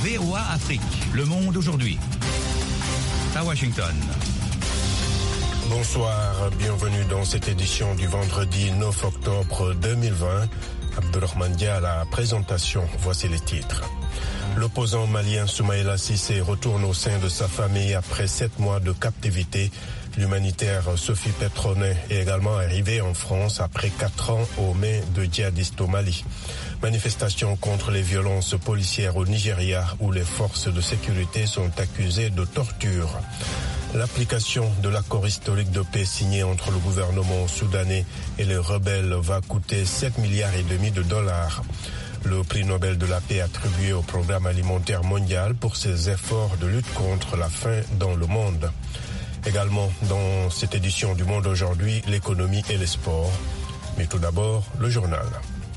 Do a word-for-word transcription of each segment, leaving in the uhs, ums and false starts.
V O A Afrique, Le Monde aujourd'hui. À Washington. Bonsoir, bienvenue dans cette édition du vendredi neuf octobre deux mille vingt. Abdurrahman Dia à la présentation, voici les titres. L'opposant malien Soumaïla Cissé retourne au sein de sa famille après sept mois de captivité. L'humanitaire Sophie Petronet est également arrivée en France après quatre ans aux mains de djihadistes au Mali. Manifestation contre les violences policières au Nigeria où les forces de sécurité sont accusées de torture. L'application de l'accord historique de paix signé entre le gouvernement soudanais et les rebelles va coûter sept milliards et demi de dollars. Le prix Nobel de la paix attribué au programme alimentaire mondial pour ses efforts de lutte contre la faim dans le monde. Également dans cette édition du Monde aujourd'hui, l'économie et les sports. Mais tout d'abord, le journal.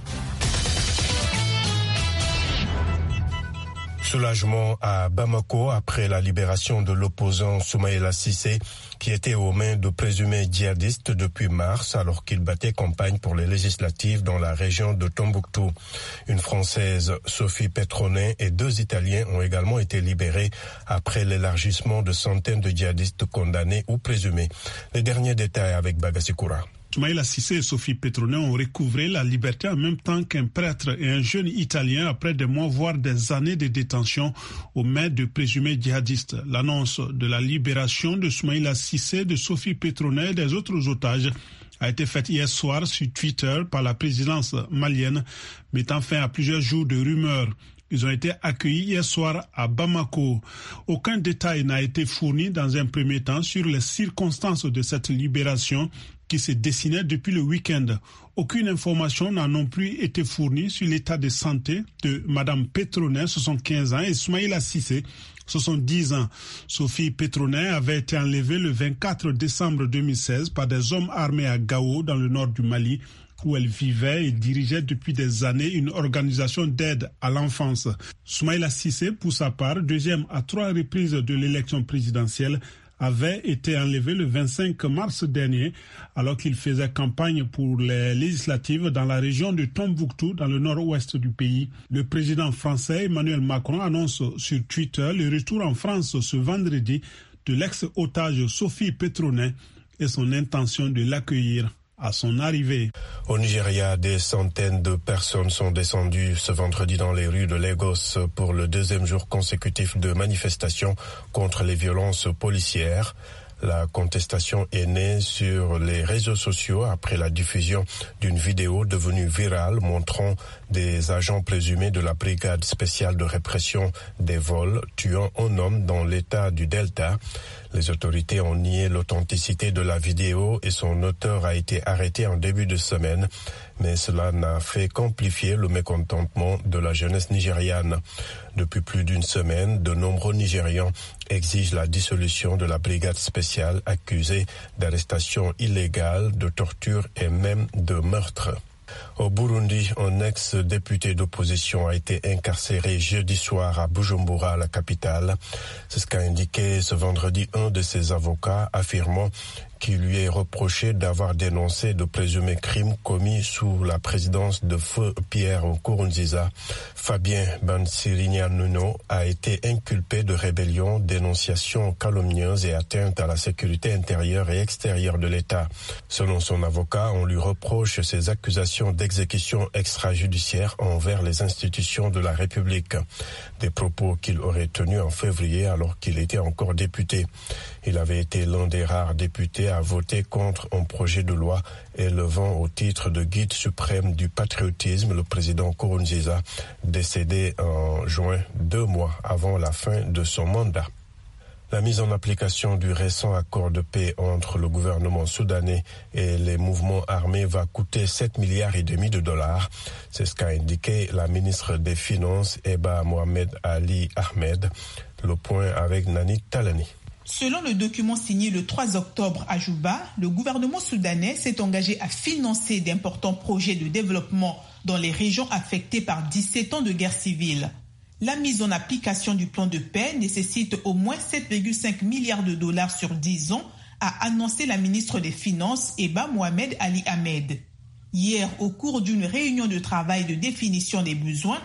Soulagement à Bamako après la libération de l'opposant Soumaïla Cissé qui était aux mains de présumés djihadistes depuis mars alors qu'il battait campagne pour les législatives dans la région de Tombouctou. Une Française, Sophie Petronet, et deux Italiens ont également été libérés après l'élargissement de centaines de djihadistes condamnés ou présumés. Les derniers détails avec Bagassi Koura. Soumaïla Cissé et Sophie Petronet ont recouvré la liberté en même temps qu'un prêtre et un jeune Italien après des mois voire des années de détention aux mains de présumés djihadistes. L'annonce de la libération de Soumaïla Cissé, de Sophie Petronet et des autres otages a été faite hier soir sur Twitter par la présidence malienne, mettant fin à plusieurs jours de rumeurs. Ils ont été accueillis hier soir à Bamako. Aucun détail n'a été fourni dans un premier temps sur les circonstances de cette libération qui se dessinait depuis le week-end. Aucune information n'a non plus été fournie sur l'état de santé de Madame Petronet, soixante-quinze ans, et Soumaïla Cissé, soixante-dix ans. Sophie Petronet avait été enlevée le vingt-quatre décembre deux mille seize par des hommes armés à Gao, dans le nord du Mali, où elle vivait et dirigeait depuis des années une organisation d'aide à l'enfance. Soumaïla Cissé, pour sa part, deuxième à trois reprises de l'élection présidentielle, avait été enlevé le vingt-cinq mars dernier alors qu'il faisait campagne pour les législatives dans la région de Tombouctou, dans le nord-ouest du pays. Le président français Emmanuel Macron annonce sur Twitter le retour en France ce vendredi de l'ex-otage Sophie Petronet et son intention de l'accueillir à son arrivée. Au Nigeria, des centaines de personnes sont descendues ce vendredi dans les rues de Lagos pour le deuxième jour consécutif de manifestations contre les violences policières. La contestation est née sur les réseaux sociaux après la diffusion d'une vidéo devenue virale montrant des agents présumés de la brigade spéciale de répression des vols tuant un homme dans l'état du Delta. Les autorités ont nié l'authenticité de la vidéo et son auteur a été arrêté en début de semaine, mais cela n'a fait qu'amplifier le mécontentement de la jeunesse nigériane. Depuis plus d'une semaine, de nombreux Nigérians exigent la dissolution de la brigade spéciale accusée d'arrestation illégale, de torture et même de meurtre. Au Burundi, un ex-député d'opposition a été incarcéré jeudi soir à Bujumbura, la capitale. C'est ce qu'a indiqué ce vendredi un de ses avocats, affirmant qu'il lui est reproché d'avoir dénoncé de présumés crimes commis sous la présidence de feu Pierre Nkurunziza. Fabien Bansirinya-Nuno a été inculpé de rébellion, dénonciation calomnieuse et atteinte à la sécurité intérieure et extérieure de l'État. Selon son avocat, on lui reproche ces accusations d'exécution extrajudiciaire envers les institutions de la République. Des propos qu'il aurait tenus en février alors qu'il était encore député. Il avait été l'un des rares députés à voter contre un projet de loi élevant au titre de guide suprême du patriotisme le président Nkurunziza, décédé en juin, deux mois avant la fin de son mandat. La mise en application du récent accord de paix entre le gouvernement soudanais et les mouvements armés va coûter sept milliards et demi de dollars. C'est ce qu'a indiqué la ministre des Finances, Eba Mohamed Ali Ahmed. Le point avec Nani Talani. Selon le document signé le trois octobre à Juba, le gouvernement soudanais s'est engagé à financer d'importants projets de développement dans les régions affectées par dix-sept ans de guerre civile. La mise en application du plan de paix nécessite au moins sept virgule cinq milliards de dollars sur dix ans, a annoncé la ministre des Finances, Eba Mohamed Ali Ahmed. Hier, au cours d'une réunion de travail de définition des besoins,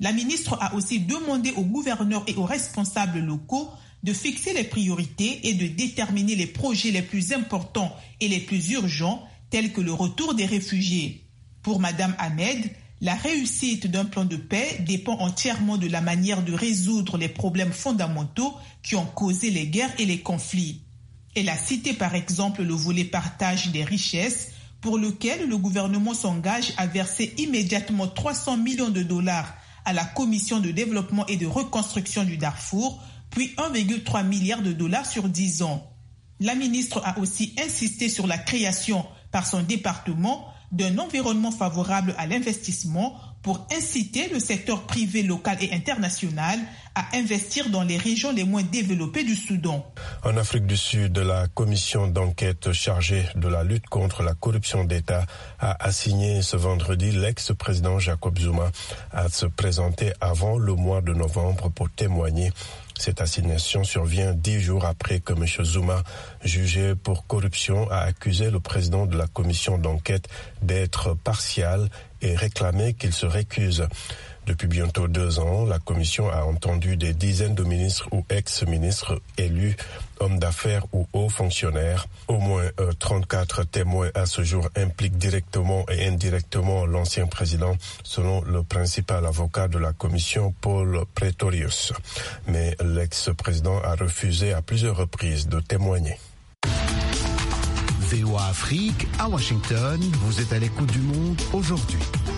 La ministre a aussi demandé aux gouverneurs et aux responsables locaux de fixer les priorités et de déterminer les projets les plus importants et les plus urgents, tels que le retour des réfugiés. Pour Madame Ahmed, la réussite d'un plan de paix dépend entièrement de la manière de résoudre les problèmes fondamentaux qui ont causé les guerres et les conflits. Elle a cité par exemple le volet partage des richesses, pour lequel le gouvernement s'engage à verser immédiatement trois cents millions de dollars à la Commission de développement et de reconstruction du Darfour, puis un virgule trois milliard de dollars sur dix ans. La ministre a aussi insisté sur la création par son département d'un environnement favorable à l'investissement pour inciter le secteur privé local et international à investir dans les régions les moins développées du Soudan. En Afrique du Sud, la commission d'enquête chargée de la lutte contre la corruption d'État a assigné ce vendredi l'ex-président Jacob Zuma à se présenter avant le mois de novembre pour témoigner. Cette assignation survient dix jours après que M. Zuma, jugé pour corruption, a accusé le président de la commission d'enquête d'être partial et réclamé qu'il se récuse. Depuis bientôt deux ans, la commission a entendu des dizaines de ministres ou ex-ministres élus, hommes d'affaires ou hauts fonctionnaires. Au moins euh, trente-quatre témoins à ce jour impliquent directement et indirectement l'ancien président, selon le principal avocat de la commission, Paul Pretorius. Mais l'ex-président a refusé à plusieurs reprises de témoigner. V O A Afrique, à Washington, vous êtes à l'écoute du monde aujourd'hui.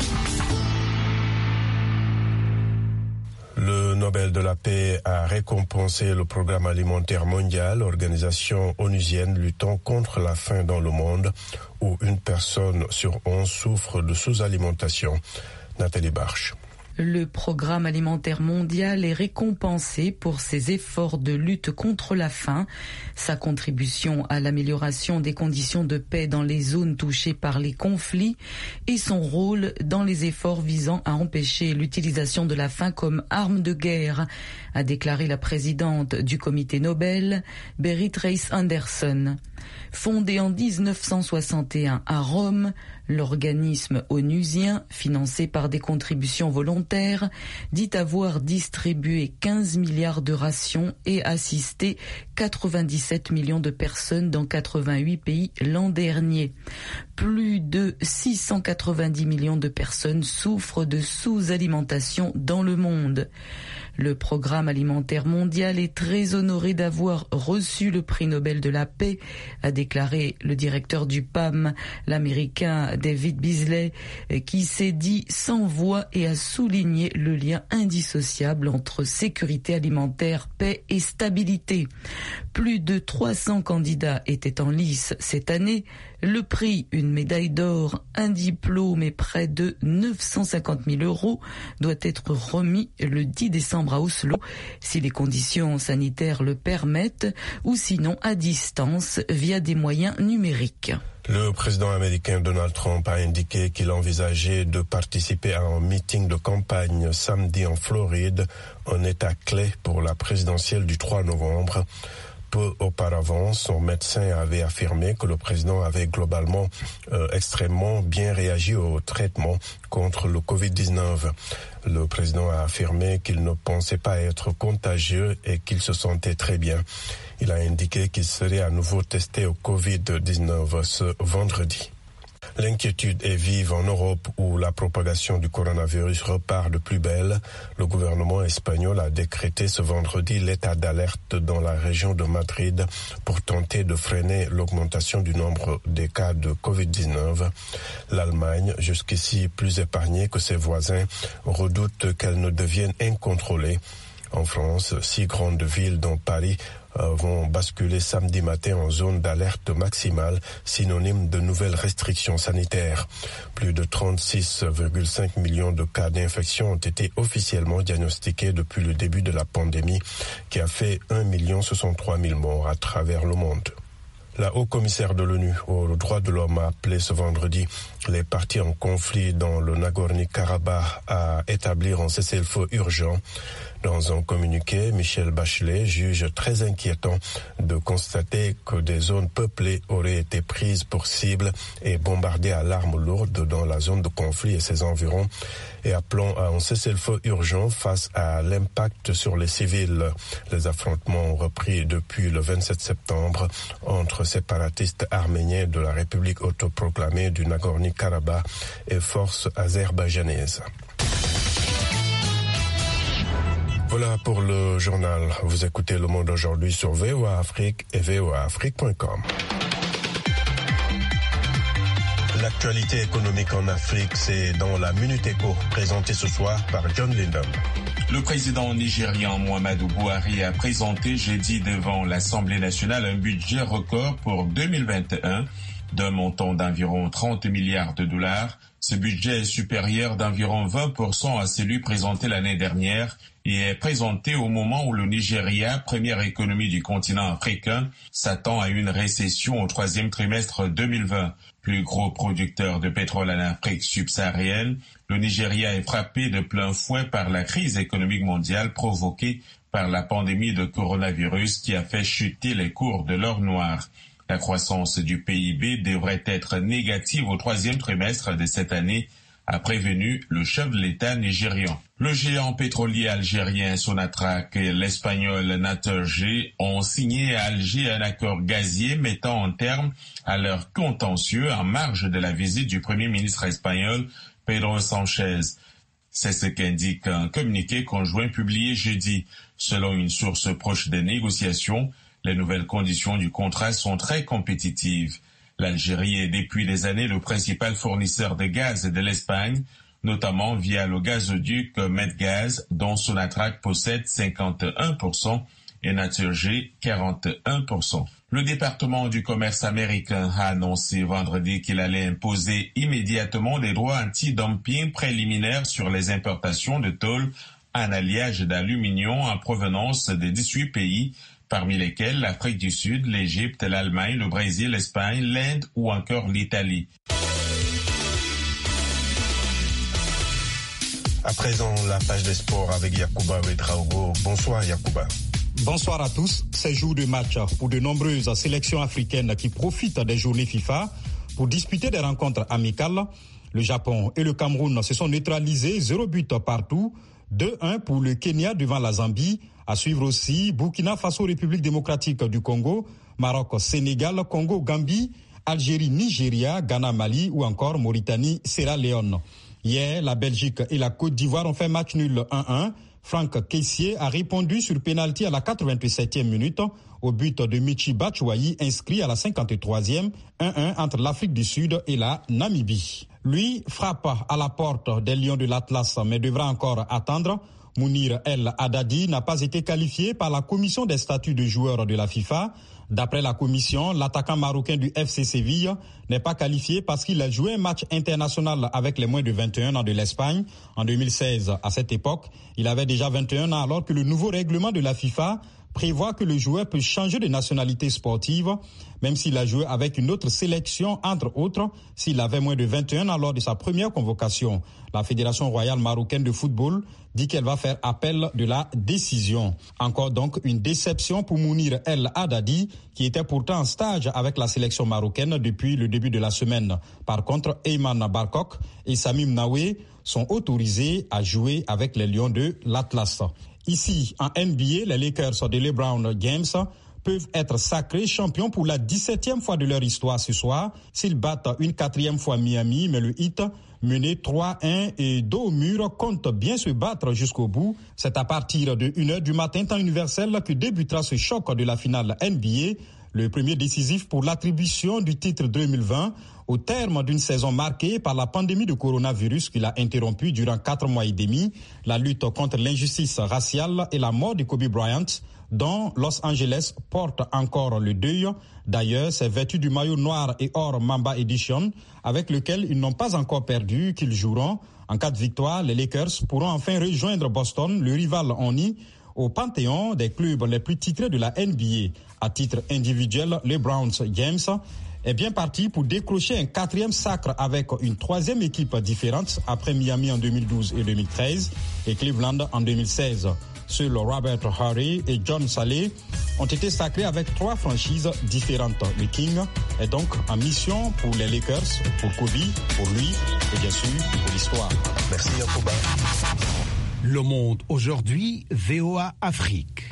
Le Nobel de la paix a récompensé le Programme alimentaire mondial, organisation onusienne luttant contre la faim dans le monde, où une personne sur onze souffre de sous-alimentation. Nathalie Barche. Le Programme alimentaire mondial est récompensé pour ses efforts de lutte contre la faim, sa contribution à l'amélioration des conditions de paix dans les zones touchées par les conflits et son rôle dans les efforts visant à empêcher l'utilisation de la faim comme arme de guerre, a déclaré la présidente du comité Nobel, Berit Reiss-Andersen. Fondé en dix-neuf cent soixante et un à Rome, l'organisme onusien, financé par des contributions volontaires, dit avoir distribué quinze milliards de rations et assisté quatre-vingt-dix-sept millions de personnes dans quatre-vingt-huit pays l'an dernier. Plus de six cent quatre-vingt-dix millions de personnes souffrent de sous-alimentation dans le monde. Le Programme alimentaire mondial est très honoré d'avoir reçu le prix Nobel de la paix, a déclaré le directeur du P A M, l'américain David Beasley, qui s'est dit sans voix et a souligné le lien indissociable entre sécurité alimentaire, paix et stabilité. Plus de trois cents candidats étaient en lice cette année. Le prix, une médaille d'or, un diplôme et près de neuf cent cinquante mille euros doit être remis le dix décembre à Oslo, si les conditions sanitaires le permettent, ou sinon à distance via des moyens numériques. Le président américain Donald Trump a indiqué qu'il envisageait de participer à un meeting de campagne samedi en Floride, un état clé pour la présidentielle du trois novembre. Peu auparavant, son médecin avait affirmé que le président avait globalement euh, extrêmement bien réagi au traitement contre le covid dix-neuf. Le président a affirmé qu'il ne pensait pas être contagieux et qu'il se sentait très bien. Il a indiqué qu'il serait à nouveau testé au covid dix-neuf ce vendredi. L'inquiétude est vive en Europe où la propagation du coronavirus repart de plus belle. Le gouvernement espagnol a décrété ce vendredi l'état d'alerte dans la région de Madrid pour tenter de freiner l'augmentation du nombre des cas de covid dix-neuf. L'Allemagne, jusqu'ici plus épargnée que ses voisins, redoute qu'elle ne devienne incontrôlée. En France, six grandes villes dont Paris vont basculer samedi matin en zone d'alerte maximale, synonyme de nouvelles restrictions sanitaires. Plus de trente-six virgule cinq millions de cas d'infection ont été officiellement diagnostiqués depuis le début de la pandémie, qui a fait un million soixante-trois mille morts à travers le monde. La haut-commissaire de l'ONU aux droits de l'homme a appelé ce vendredi les parties en conflit dans le Nagorno-Karabakh à établir un cessez-le-feu urgent. Dans un communiqué, Michelle Bachelet juge très inquiétant de constater que des zones peuplées auraient été prises pour cible et bombardées à l'arme lourde dans la zone de conflit et ses environs, et appelant à un cessez-le-feu urgent face à l'impact sur les civils. Les affrontements ont repris depuis le vingt-sept septembre entre séparatistes arméniens de la République autoproclamée du Nagorno-Karabakh et forces azerbaïdjanaises. Voilà pour le journal. Vous écoutez Le Monde aujourd'hui sur V O A Afrique et V O A Afrique point com. L'actualité économique en Afrique, c'est dans la Minute Éco, présentée ce soir par John Lindon. Le président nigérian Muhammadu Buhari a présenté jeudi devant l'Assemblée nationale un budget record pour deux mille vingt et un d'un montant d'environ trente milliards de dollars. Ce budget est supérieur d'environ vingt pour cent à celui présenté l'année dernière et est présenté au moment où le Nigeria, première économie du continent africain, s'attend à une récession au troisième trimestre deux mille vingt. Plus gros producteur de pétrole en Afrique subsaharienne, le Nigeria est frappé de plein fouet par la crise économique mondiale provoquée par la pandémie de coronavirus qui a fait chuter les cours de l'or noir. La croissance du P I B devrait être négative au troisième trimestre de cette année, a prévenu le chef de l'État nigérian. Le géant pétrolier algérien Sonatrach et l'espagnol Naturgy ont signé à Alger un accord gazier mettant un terme à leur contentieux en marge de la visite du premier ministre espagnol Pedro Sánchez. C'est ce qu'indique un communiqué conjoint publié jeudi. Selon une source proche des négociations, les nouvelles conditions du contrat sont très compétitives. L'Algérie est depuis des années le principal fournisseur de gaz de l'Espagne, notamment via le gazoduc Medgaz, dont Sonatrach possède cinquante et un pour cent et Naturgy quarante et un pour cent. Le département du commerce américain a annoncé vendredi qu'il allait imposer immédiatement des droits anti-dumping préliminaires sur les importations de tôle en alliage d'aluminium en provenance de dix-huit pays, parmi lesquels l'Afrique du Sud, l'Égypte, l'Allemagne, le Brésil, l'Espagne, l'Inde ou encore l'Italie. À présent, la page des sports avec Yacouba Ouedraogo. Bonsoir Yacouba. Bonsoir à tous. C'est jour de match pour de nombreuses sélections africaines qui profitent des journées FIFA pour disputer des rencontres amicales. Le Japon et le Cameroun se sont neutralisés, zéro but partout, deux un pour le Kenya devant la Zambie. À suivre aussi Burkina Faso, République démocratique du Congo, Maroc, Sénégal, Congo, Gambie, Algérie, Nigeria, Ghana, Mali ou encore Mauritanie, Sierra Leone. Hier, la Belgique et la Côte d'Ivoire ont fait match nul un un. Franck Kessié a répondu sur pénalty à la quatre-vingt-septième minute au but de Michi Batshuayi inscrit à la cinquante-troisième, un un entre l'Afrique du Sud et la Namibie. Lui frappe à la porte des Lions de l'Atlas mais devra encore attendre. Mounir El Haddadi n'a pas été qualifié par la commission des statuts de joueurs de la FIFA. D'après la commission, l'attaquant marocain du F C Séville n'est pas qualifié parce qu'il a joué un match international avec les moins de vingt et un ans de l'Espagne en deux mille seize. À cette époque, il avait déjà vingt et un ans alors que le nouveau règlement de la FIFA prévoit que le joueur peut changer de nationalité sportive, même s'il a joué avec une autre sélection, entre autres, s'il avait moins de vingt et un ans lors de sa première convocation. La Fédération royale marocaine de football dit qu'elle va faire appel de la décision. Encore donc une déception pour Mounir El Haddadi, qui était pourtant en stage avec la sélection marocaine depuis le début de la semaine. Par contre, Eyman Barkok et Samim Naoué sont autorisés à jouer avec les Lions de l'Atlas. Ici, en N B A, les Lakers de LeBron James peuvent être sacrés champions pour la dix-septième fois de leur histoire ce soir s'ils battent une quatrième fois Miami, mais le Heat, mené trois un et dos au mur, compte bien se battre jusqu'au bout. C'est à partir de une heure du matin, temps universel, que débutera ce choc de la finale N B A, le premier décisif pour l'attribution du titre deux mille vingt, au terme d'une saison marquée par la pandémie de coronavirus qui l'a interrompue durant quatre mois et demi, la lutte contre l'injustice raciale et la mort de Kobe Bryant, dont Los Angeles porte encore le deuil. D'ailleurs, c'est vêtu du maillot noir et or Mamba Edition, avec lequel ils n'ont pas encore perdu, qu'ils joueront. En cas de victoire, les Lakers pourront enfin rejoindre Boston, le rival en I, au panthéon des clubs les plus titrés de la N B A. À titre individuel, LeBron James est bien parti pour décrocher un quatrième sacre avec une troisième équipe différente après Miami en deux mille douze et deux mille treize et Cleveland en deux mille seize. Seuls Robert Horry et John Saleh ont été sacrés avec trois franchises différentes. Le King est donc en mission pour les Lakers, pour Kobe, pour lui et bien sûr pour l'histoire. Merci Yacouba. Le Monde aujourd'hui, V O A Afrique.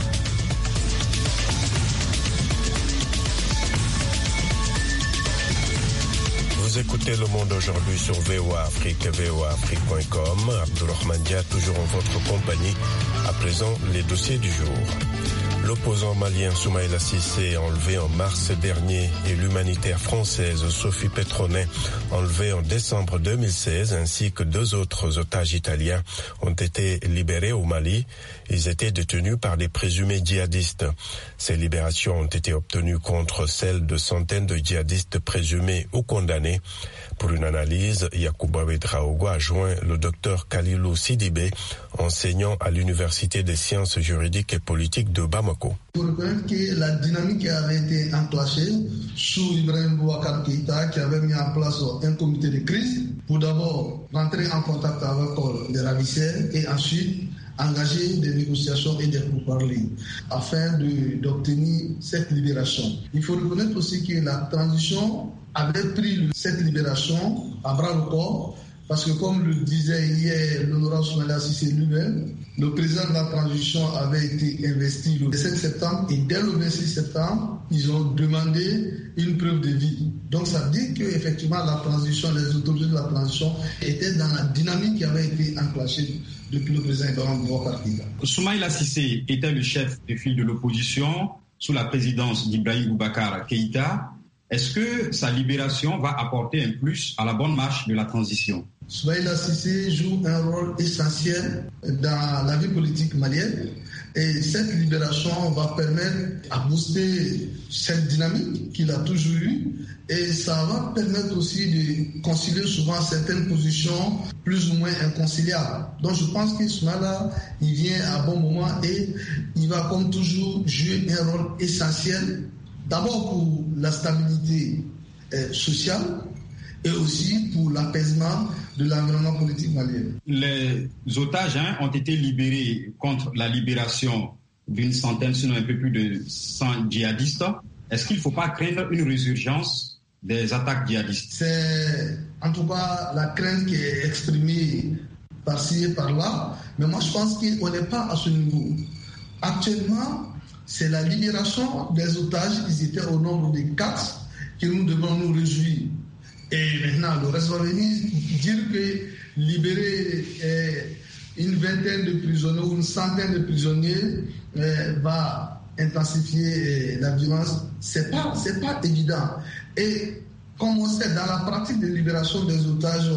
Vous écoutez Le Monde aujourd'hui sur V O A Afrique, v o a afrique point com. Abdourahmane Dia, toujours en votre compagnie. À présent, les dossiers du jour. L'opposant malien Soumaïla Cissé, enlevé en mars dernier, et l'humanitaire française Sophie Petronet, enlevée en décembre deux mille seize, ainsi que deux autres otages italiens, ont été libérés au Mali. Ils étaient détenus par des présumés djihadistes. Ces libérations ont été obtenues contre celles de centaines de djihadistes présumés ou condamnés. Pour une analyse, Yacouba Ouedraogo a joint le docteur Kalilou Sidibé, enseignant à l'Université des sciences juridiques et politiques de Bamako. Il faut reconnaître que la dynamique qui avait été enclenchée sous Ibrahim Boubacar Keïta, qui avait mis en place un comité de crise pour d'abord rentrer en contact avec les ravisseurs et ensuite engager des négociations et des pourparlers afin de, d'obtenir cette libération. Il faut reconnaître aussi que la transition avait pris cette libération à bras le corps parce que, comme le disait hier l'honorable Soumaïla Cissé lui-même, le président de la transition avait été investi le cinq septembre et dès le vingt-six septembre, ils ont demandé une preuve de vie. Donc ça dit qu'effectivement la transition, les autorités de la transition étaient dans la dynamique qui avait été enclenchée depuis le président Ibrahim Boubacar Keïta. Soumaïla Cissé était le chef de file de l'opposition sous la présidence d'Ibrahim Boubacar Keïta. Est-ce que sa libération va apporter un plus à la bonne marche de la transition? Soumaïla Cissé joue un rôle essentiel dans la vie politique malienne et cette libération va permettre à booster cette dynamique qu'il a toujours eue et ça va permettre aussi de concilier souvent certaines positions plus ou moins inconciliables. Donc je pense que Soumaïla, il vient à bon moment et il va comme toujours jouer un rôle essentiel d'abord pour la stabilité euh, sociale et aussi pour l'apaisement de l'environnement politique malien. Les otages hein, ont été libérés contre la libération d'une centaine, sinon un peu plus de cent djihadistes. Est-ce qu'il ne faut pas craindre une résurgence des attaques djihadistes? C'est en tout cas la crainte qui est exprimée par-ci et par-là, mais moi je pense qu'on n'est pas à ce niveau. Actuellement, c'est la libération des otages, ils étaient au nombre de quatre, que nous devons nous réjouir. Et maintenant, le reste va venir dire que libérer eh, une vingtaine de prisonniers ou une centaine de prisonniers eh, va intensifier eh, la violence. C'est pas, c'est pas évident. Et comme on sait, dans la pratique de libération des otages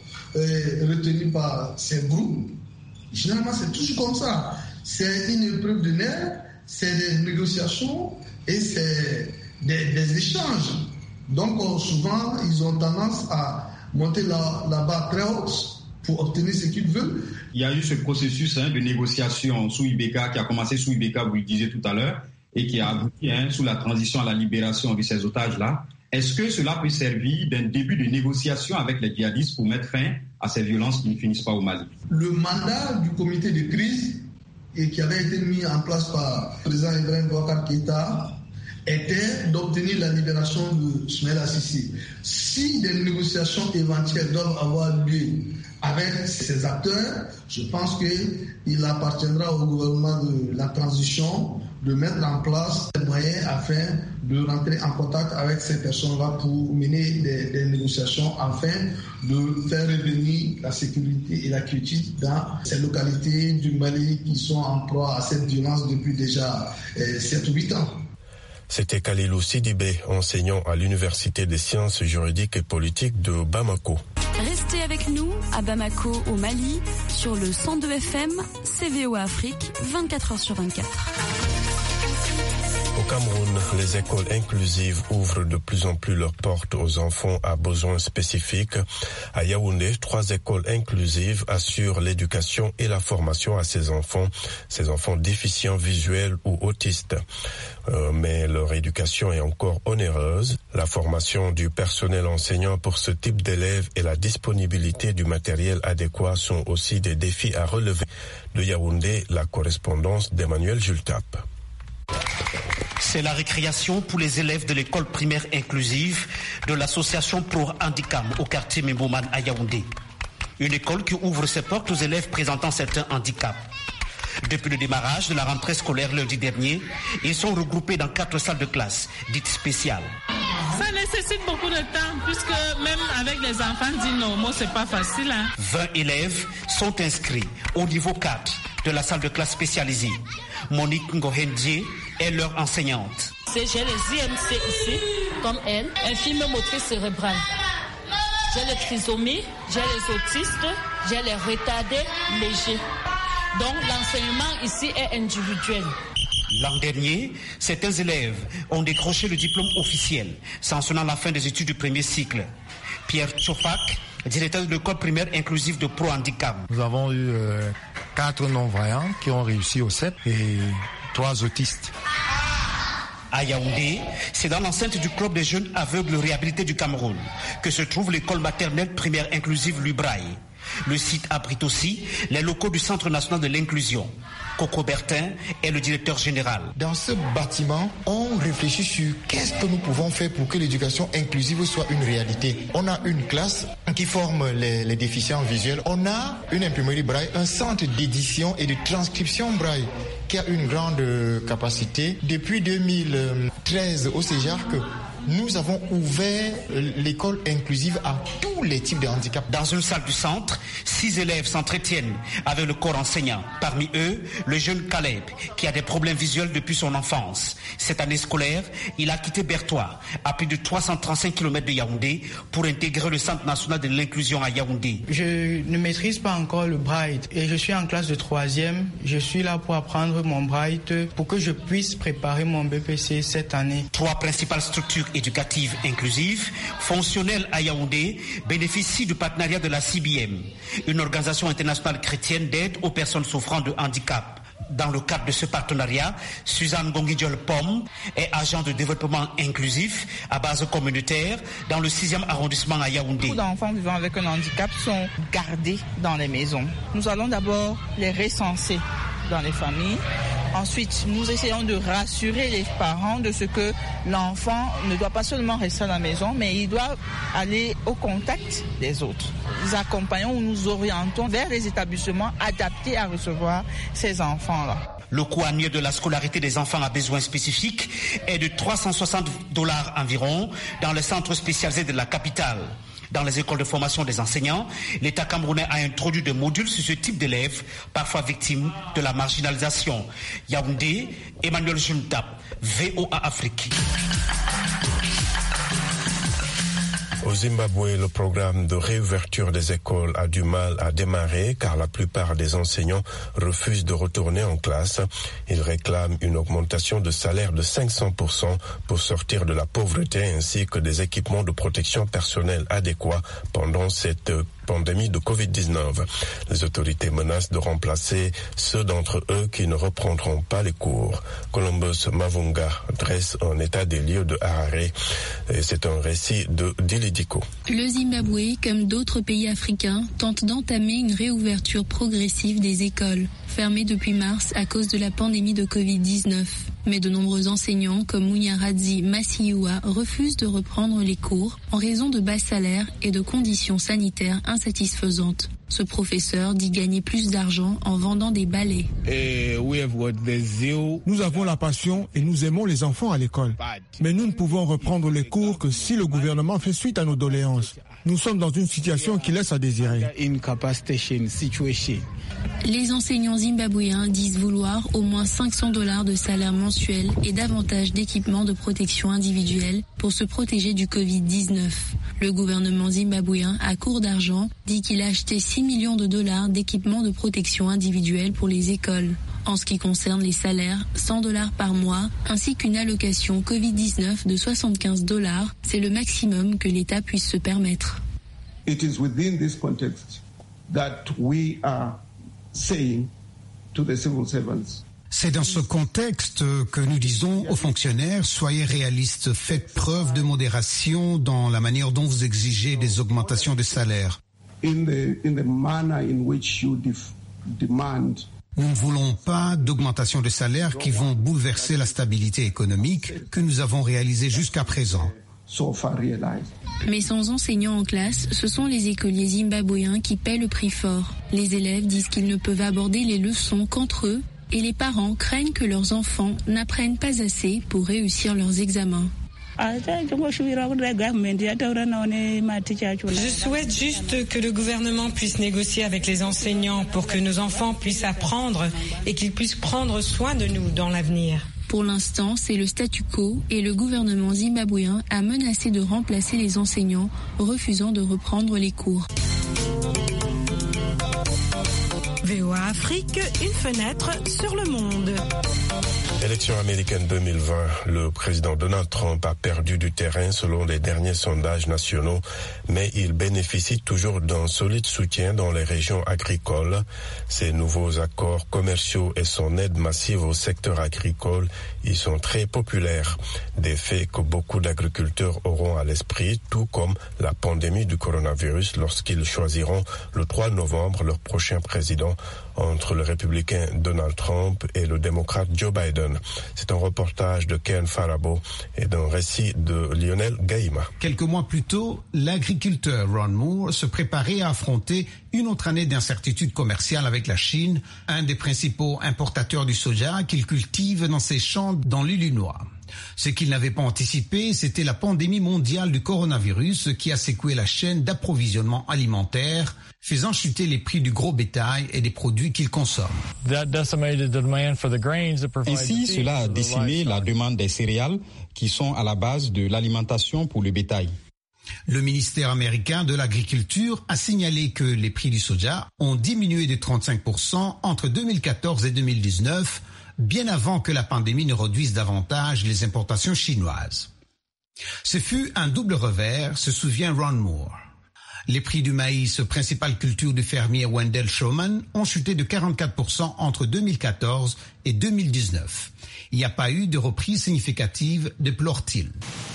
eh, retenus par ces groupes, généralement c'est toujours comme ça. C'est une épreuve de nerfs. C'est des négociations et c'est des, des échanges. Donc souvent, ils ont tendance à monter la, la barre très haute pour obtenir ce qu'ils veulent. Il y a eu ce processus hein, de négociation sous I B K qui a commencé sous I B K, vous le disiez tout à l'heure, et qui a abouti hein, sous la transition à la libération de ces otages-là. Est-ce que cela peut servir d'un début de négociation avec les djihadistes pour mettre fin à ces violences qui ne finissent pas au Mali? Le mandat du comité de crise et qui avait été mis en place par le président Ibrahim Boubacar Keïta était d'obtenir la libération de Soumaïla Cissé. Si des négociations éventuelles doivent avoir lieu avec ces acteurs, je pense qu'il appartiendra au gouvernement de la transition de mettre en place des moyens afin de rentrer en contact avec ces personnes-là pour mener des, des négociations afin de faire revenir la sécurité et la quiétude dans ces localités du Mali qui sont en proie à cette violence depuis déjà euh, sept ou huit ans. C'était Kalilou Sidibé, enseignant à l'Université des sciences juridiques et politiques de Bamako. Restez avec nous à Bamako, au Mali, sur le cent deux F M, C V O A Afrique, vingt-quatre heures sur vingt-quatre. Au Cameroun, les écoles inclusives ouvrent de plus en plus leurs portes aux enfants à besoins spécifiques. À Yaoundé, trois écoles inclusives assurent l'éducation et la formation à ces enfants, ces enfants déficients visuels ou autistes. Euh, mais leur éducation est encore onéreuse. La formation du personnel enseignant pour ce type d'élèves et la disponibilité du matériel adéquat sont aussi des défis à relever. De Yaoundé, la correspondance d'Emmanuel Jultap. C'est la récréation pour les élèves de l'école primaire inclusive de l'association Pro Handicap au quartier Mbouman à Yaoundé. Une école qui ouvre ses portes aux élèves présentant certains handicaps. Depuis le démarrage de la rentrée scolaire lundi dernier, ils sont regroupés dans quatre salles de classe, dites spéciales. Ça nécessite beaucoup de temps, puisque même avec les enfants dits normaux, c'est pas facile. Hein. vingt élèves sont inscrits au niveau quatre de la salle de classe spécialisée. Monique Ngohendie est leur enseignante. J'ai les I M C ici, comme elle, infirme motrice cérébrale. J'ai les trisomies, j'ai les autistes, j'ai les retardés légers. Donc l'enseignement ici est individuel. L'an dernier, certains élèves ont décroché le diplôme officiel, sanctionnant la fin des études du premier cycle. Pierre Tchofak, directeur de l'école primaire inclusive de Pro Handicap. Nous avons eu euh, quatre non-voyants qui ont réussi au C E P et trois autistes. À Yaoundé, c'est dans l'enceinte du club des jeunes aveugles réhabilités du Cameroun que se trouve l'école maternelle primaire inclusive Lubraï. Le site abrite aussi les locaux du Centre national de l'inclusion. Coco Bertin est le directeur général. Dans ce bâtiment, on réfléchit sur qu'est-ce que nous pouvons faire pour que l'éducation inclusive soit une réalité. On a une classe qui forme les, les déficients visuels. On a une imprimerie braille, un centre d'édition et de transcription braille qui a une grande capacité. Depuis deux mille treize au C G A R C, nous avons ouvert l'école inclusive à tous les types de handicaps. Dans une salle du centre, six élèves s'entretiennent avec le corps enseignant. Parmi eux, le jeune Caleb, qui a des problèmes visuels depuis son enfance. Cette année scolaire, il a quitté Bertois, à plus de trois cent trente-cinq kilomètres de Yaoundé, pour intégrer le Centre national de l'inclusion à Yaoundé. Je ne maîtrise pas encore le braille et je suis en classe de troisième. Je suis là pour apprendre mon braille pour que je puisse préparer mon B P C cette année. Trois principales structures éducative inclusive, fonctionnelle à Yaoundé, bénéficie du partenariat de la C B M, une organisation internationale chrétienne d'aide aux personnes souffrant de handicap. Dans le cadre de ce partenariat, Suzanne Gongidjol-Pomme est agent de développement inclusif à base communautaire dans le sixième arrondissement à Yaoundé. Beaucoup d'enfants vivant avec un handicap sont gardés dans les maisons. Nous allons d'abord les recenser dans les familles. Ensuite, nous essayons de rassurer les parents de ce que l'enfant ne doit pas seulement rester à la maison, mais il doit aller au contact des autres. Nous accompagnons ou nous orientons vers les établissements adaptés à recevoir ces enfants-là. Le coût annuel de la scolarité des enfants à besoins spécifiques est de trois cent soixante dollars environ dans les centres spécialisés de la capitale. Dans les écoles de formation des enseignants, l'État camerounais a introduit des modules sur ce type d'élèves, parfois victimes de la marginalisation. Yaoundé, Emmanuel Juntap, V O A Afrique. Au Zimbabwe, le programme de réouverture des écoles a du mal à démarrer car la plupart des enseignants refusent de retourner en classe. Ils réclament une augmentation de salaire de cinq cents pour cent pour sortir de la pauvreté ainsi que des équipements de protection personnelle adéquats pendant cette pandémie de covid dix-neuf. Les autorités menacent de remplacer ceux d'entre eux qui ne reprendront pas les cours. Columbus Mavunga dresse un état des lieux de Harare et c'est un récit de Dilidico. Le Zimbabwe, comme d'autres pays africains, tente d'entamer une réouverture progressive des écoles, fermées depuis mars à cause de la pandémie de covid dix-neuf. Mais de nombreux enseignants comme Munyaradzi Masiyiwa refusent de reprendre les cours en raison de bas salaires et de conditions sanitaires insatisfaisantes. Ce professeur dit gagner plus d'argent en vendant des balais. Nous avons la passion et nous aimons les enfants à l'école. Mais nous ne pouvons reprendre les cours que si le gouvernement fait suite à nos doléances. Nous sommes dans une situation qui laisse à désirer. Les enseignants zimbabwéens disent vouloir au moins cinq cents dollars de salaire mensuel et davantage d'équipements de protection individuelle pour se protéger du covid dix-neuf. Le gouvernement zimbabwéen, à court d'argent, dit qu'il a acheté six millions de dollars d'équipements de protection individuelle pour les écoles. En ce qui concerne les salaires, cent dollars par mois, ainsi qu'une allocation covid dix-neuf de soixante-quinze dollars, c'est le maximum que l'État puisse se permettre. It is within this context that we are saying to the civil servants. C'est dans ce contexte que nous disons aux fonctionnaires, soyez réalistes, faites preuve de modération dans la manière dont vous exigez des augmentations de salaire. In the, in the manner in which you def, demand. Nous ne voulons pas d'augmentation de salaire qui vont bouleverser la stabilité économique que nous avons réalisée jusqu'à présent. Mais sans enseignants en classe, ce sont les écoliers zimbabwéens qui paient le prix fort. Les élèves disent qu'ils ne peuvent aborder les leçons qu'entre eux et les parents craignent que leurs enfants n'apprennent pas assez pour réussir leurs examens. Je souhaite juste que le gouvernement puisse négocier avec les enseignants pour que nos enfants puissent apprendre et qu'ils puissent prendre soin de nous dans l'avenir. Pour l'instant, c'est le statu quo et le gouvernement zimbabwéen a menacé de remplacer les enseignants, refusant de reprendre les cours. V O A Afrique, une fenêtre sur le monde. Élection américaine deux mille vingt, le président Donald Trump a perdu du terrain selon les derniers sondages nationaux, mais il bénéficie toujours d'un solide soutien dans les régions agricoles. Ses nouveaux accords commerciaux et son aide massive au secteur agricole y sont très populaires. Des faits que beaucoup d'agriculteurs auront à l'esprit, tout comme la pandémie du coronavirus lorsqu'ils choisiront le trois novembre leur prochain président entre le républicain Donald Trump et le démocrate Joe Biden. C'est un reportage de Ken Farabo et d'un récit de Lionel Gaïma. Quelques mois plus tôt, l'agriculteur Ron Moore se préparait à affronter une autre année d'incertitude commerciale avec la Chine, un des principaux importateurs du soja qu'il cultive dans ses champs dans l'Illinois. Ce qu'il n'avait pas anticipé, c'était la pandémie mondiale du coronavirus qui a secoué la chaîne d'approvisionnement alimentaire, faisant chuter les prix du gros bétail et des produits qu'il consomme. Ainsi, cela a décimé la demande des céréales qui sont à la base de l'alimentation pour le bétail. Le ministère américain de l'Agriculture a signalé que les prix du soja ont diminué de trente-cinq pour cent entre deux mille quatorze et deux mille dix-neuf, bien avant que la pandémie ne réduise davantage les importations chinoises. Ce fut un double revers, se souvient Ron Moore. Les prix du maïs, principale culture du fermier Wendell Showman, ont chuté de quarante-quatre pour cent entre deux mille quatorze et deux mille dix-neuf. Il n'y a pas eu de reprise significative, déplore-t-il.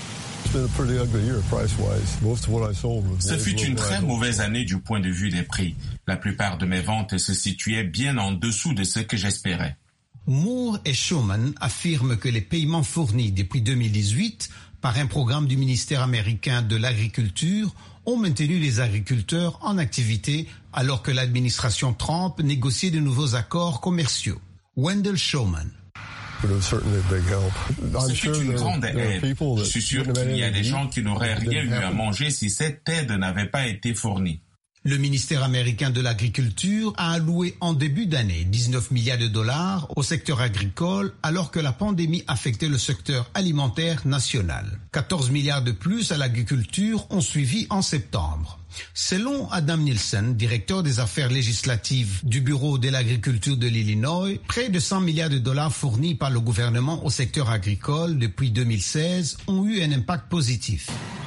Ce fut une très mauvaise année du point de vue des prix. La plupart de mes ventes se situaient bien en dessous de ce que j'espérais. Moore et Showman affirment que les paiements fournis depuis deux mille dix-huit par un programme du ministère américain de l'Agriculture ont maintenu les agriculteurs en activité alors que l'administration Trump négociait de nouveaux accords commerciaux. Wendell Showman. Ce fut une grande aide. Je suis sûr qu'il y a des gens qui n'auraient rien eu à manger si cette aide n'avait pas été fournie. Le ministère américain de l'Agriculture a alloué en début d'année dix-neuf milliards de dollars au secteur agricole alors que la pandémie affectait le secteur alimentaire national. quatorze milliards de plus à l'agriculture ont suivi en septembre. Selon Adam Nielsen, directeur des affaires législatives du Bureau de l'agriculture de l'Illinois, près de cent milliards de dollars fournis par le gouvernement au secteur agricole depuis deux mille seize ont eu un impact positif.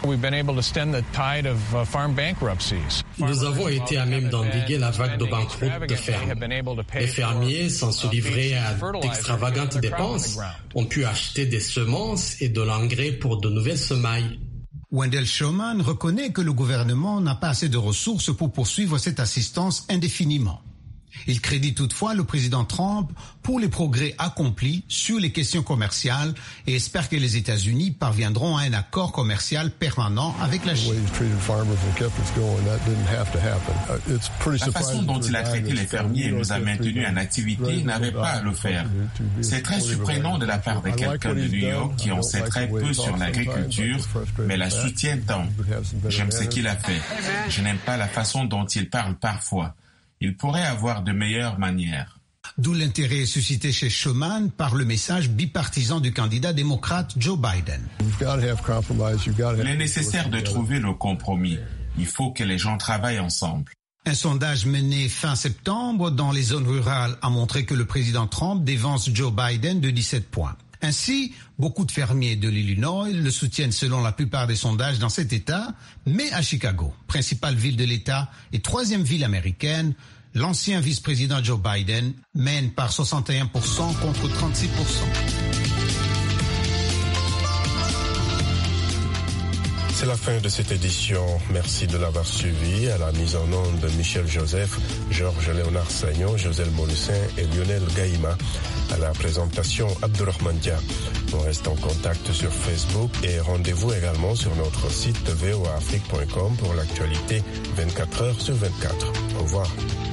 Nous avons été à même d'endiguer la vague de banqueroute de fermes. Les fermiers, sans se livrer à d'extravagantes dépenses, ont pu acheter des semences et de l'engrais pour de nouvelles semailles. Wendell Showman reconnaît que le gouvernement n'a pas assez de ressources pour poursuivre cette assistance indéfiniment. Il crédite toutefois le président Trump pour les progrès accomplis sur les questions commerciales et espère que les États-Unis parviendront à un accord commercial permanent avec la Chine. La façon dont il a traité les fermiers et nous a maintenus en activité n'avait pas à le faire. C'est très surprenant de la part de quelqu'un de New York qui en sait très peu sur l'agriculture, mais la soutient tant. J'aime ce qu'il a fait. Je n'aime pas la façon dont il parle parfois. Il pourrait avoir de meilleures manières. D'où l'intérêt suscité chez Schuman par le message bipartisan du candidat démocrate Joe Biden. Il est nécessaire de trouver le compromis. Il faut que les gens travaillent ensemble. Un sondage mené fin septembre dans les zones rurales a montré que le président Trump dévance Joe Biden de dix-sept points. Ainsi, beaucoup de fermiers de l'Illinois le soutiennent selon la plupart des sondages dans cet État, mais à Chicago, principale ville de l'État et troisième ville américaine, l'ancien vice-président Joe Biden mène par soixante et un pour cent contre trente-six pour cent. C'est la fin de cette édition. Merci de l'avoir suivi. À la mise en onde de Michel Joseph, Georges Léonard Sagnon, Joselle Molussin et Lionel Gaïma. À la présentation, Abdourahmane Dia. On reste en contact sur Facebook et rendez-vous également sur notre site v o a afrique point com pour l'actualité vingt-quatre heures sur vingt-quatre. Au revoir.